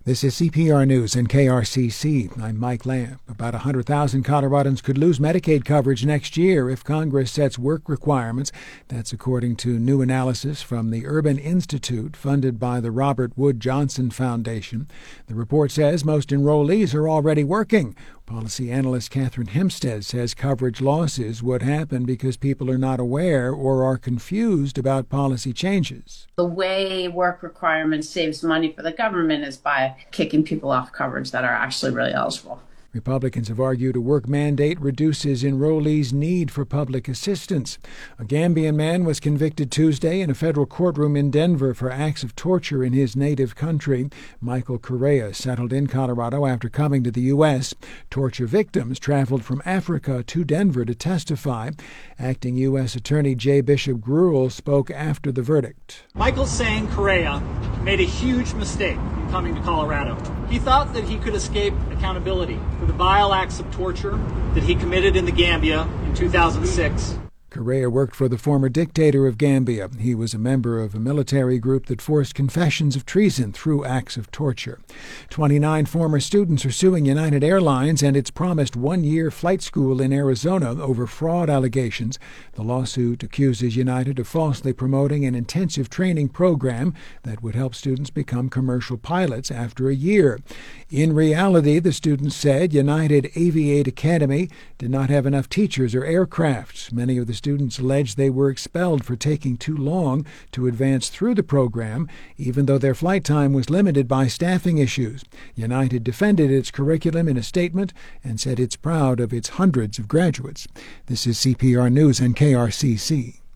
This is CPR News and KRCC. I'm Mike Lamb. About 100,000 Coloradans could lose Medicaid coverage next year if Congress sets work requirements. That's according to new analysis from the Urban Institute, funded by the Robert Wood Johnson Foundation. The report says most enrollees are already working. Policy analyst Catherine Hempstead says coverage losses would happen because people are not aware or are confused about policy changes. The way work requirements saves money for the government is by kicking people off coverage that are actually really eligible. Republicans have argued a work mandate reduces enrollees' need for public assistance. A Gambian man was convicted Tuesday in a federal courtroom in Denver for acts of torture in his native country. Michael Correa settled in Colorado after coming to the U.S. Torture victims traveled from Africa to Denver to testify. Acting U.S. Attorney J. Bishop Gruhl spoke after the verdict. Michael's saying Correa made a huge mistake in coming to Colorado. He thought that he could escape accountability for the vile acts of torture that he committed in the Gambia in 2006. Correa worked for the former dictator of Gambia. He was a member of a military group that forced confessions of treason through acts of torture. 29 former students are suing United Airlines and its promised one-year flight school in Arizona over fraud allegations. The lawsuit accuses United of falsely promoting an intensive training program that would help students become commercial pilots after a year. In reality, the students said United Aviate Academy did not have enough teachers or aircraft. Many of the students alleged they were expelled for taking too long to advance through the program, even though their flight time was limited by staffing issues. United defended its curriculum in a statement and said it's proud of its hundreds of graduates. This is CPR News and KRCC.